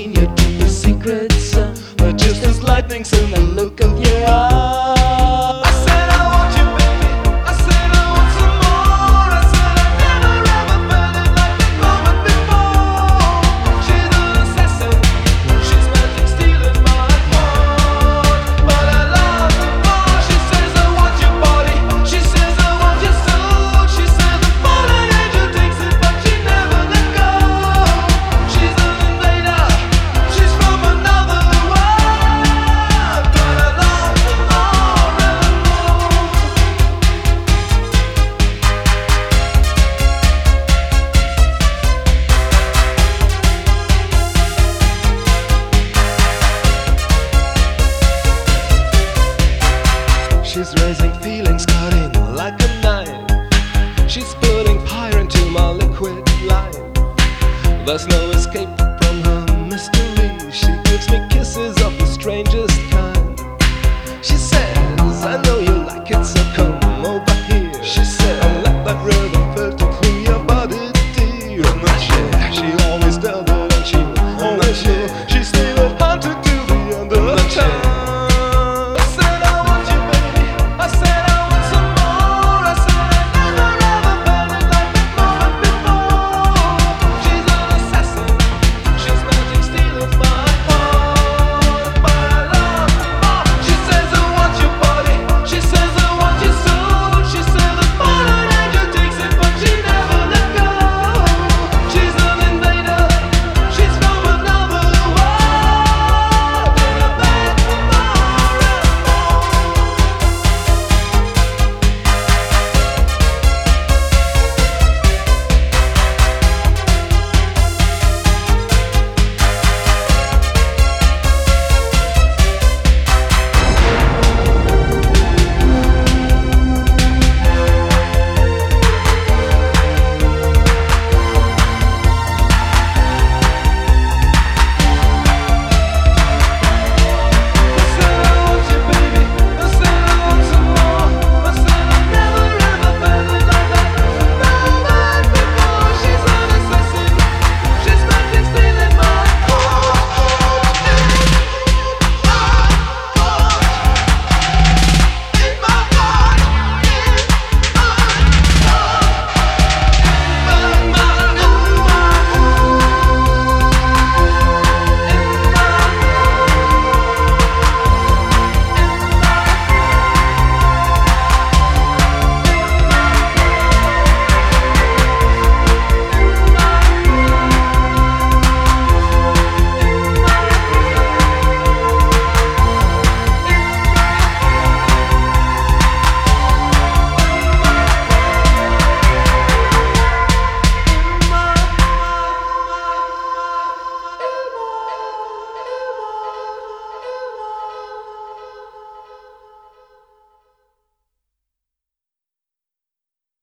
revealing your deepest secrets. But just as lightning's in the look of your eyes. I said I want you, baby. I said I want some more. I said I never ever felt it like this moment before. She's an assassin. She's magic stealing my heart, but I love her more. She says I want your body. She says I want your soul. She says the fallen angel takes it, but she never let go. She's an invader. She's from another world, but I love her more and more. She's raising feelings, cutting like a knife. She's putting fire into my liquid life. There's no escape from her mystery. She gives me kisses of the strangest kind. She says, I know you like it, so come over here. She said, let that rhythm filter through your body, dear. And she always does it, and she always will. She said,